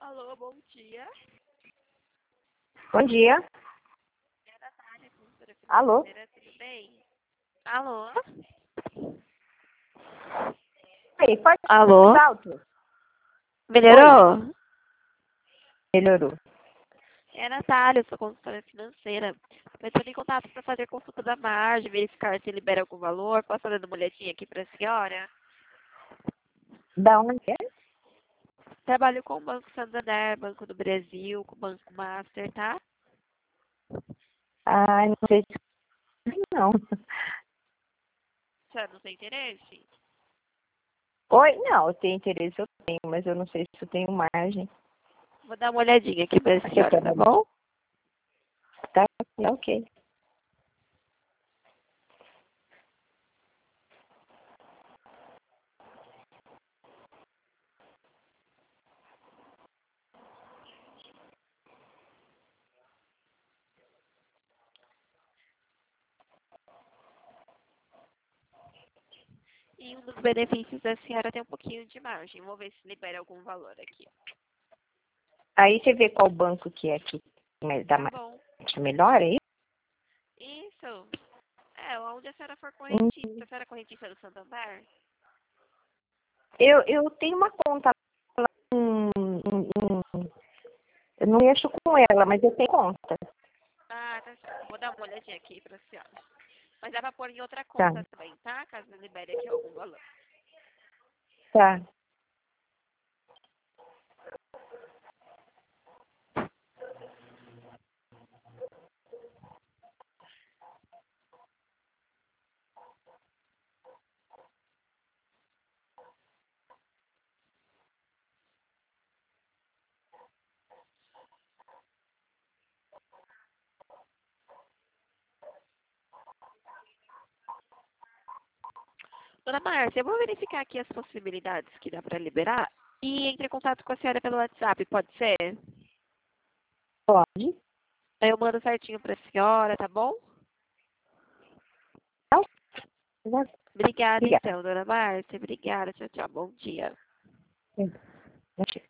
Alô, bom dia. Bom dia. É da tarde, consultora Alô? financeira, tudo bem? Alô? Aí, pode Alô? mais alto? Melhorou? Melhorou. É a Natália, eu sou consultora financeira. Eu estou em contato para fazer consulta da margem, verificar se libera algum valor. Posso estar dando uma olhadinha aqui para a senhora? Da onde é? Trabalho com o Banco Santander, Banco do Brasil, com o Banco Master, tá? Ah, não sei se não. A senhora não tem interesse? Oi? Não, eu tenho interesse, eu tenho, mas eu não sei se eu tenho margem. Vou dar uma olhadinha aqui para a Aqui senhora, pra tá bom? tá? Ok. E um dos benefícios da senhora tem um pouquinho de margem. Vou ver se libera algum valor aqui. Aí você vê qual banco que é que dá Tá mais bom. melhor aí? Isso. É, onde a senhora for Hum, correntista. A senhora é correntista do Santander? Eu tenho uma conta lá, eu não mexo com ela, mas eu tenho conta. Ah, tá certo. Vou dar uma olhadinha aqui pra senhora. Mas dá pra pôr em outra Tá, conta também, tá? Caso libere aqui algum valor. tá. Dona Márcia, eu vou verificar aqui as possibilidades que dá pra liberar e entre em contato com a senhora pelo WhatsApp, pode ser? Pode? Aí eu mando certinho pra senhora, tá bom? Tá? Obrigada Obrigada. então, dona Márcia. Obrigada. Tchau, tchau. Bom dia.